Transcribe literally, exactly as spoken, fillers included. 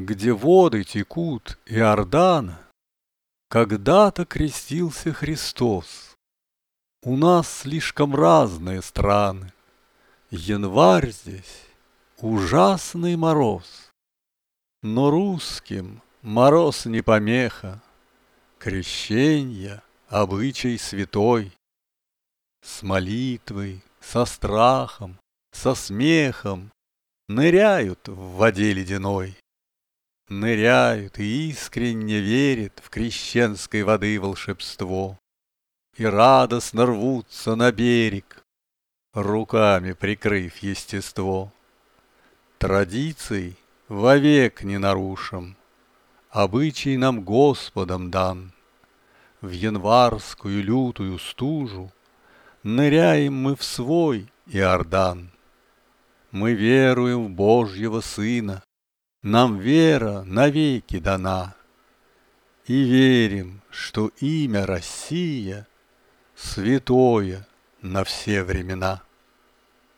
где воды текут Иордан, когда-то крестился Христос. У нас слишком разные страны. Январь здесь ужасный мороз, но русским мороз не помеха. Крещенье — обычай святой. С молитвой, со страхом, со смехом ныряют в воде ледяной. Ныряют и искренне верят в крещенской воды волшебство. И радостно рвутся на берег, руками прикрыв естество. Традиций вовек не нарушим, обычай нам Господом дан. В январскую лютую стужу ныряем мы в свой Иордан. Мы веруем в Божьего Сына, нам вера навеки дана. И верим, что имя Россия святое на все времена.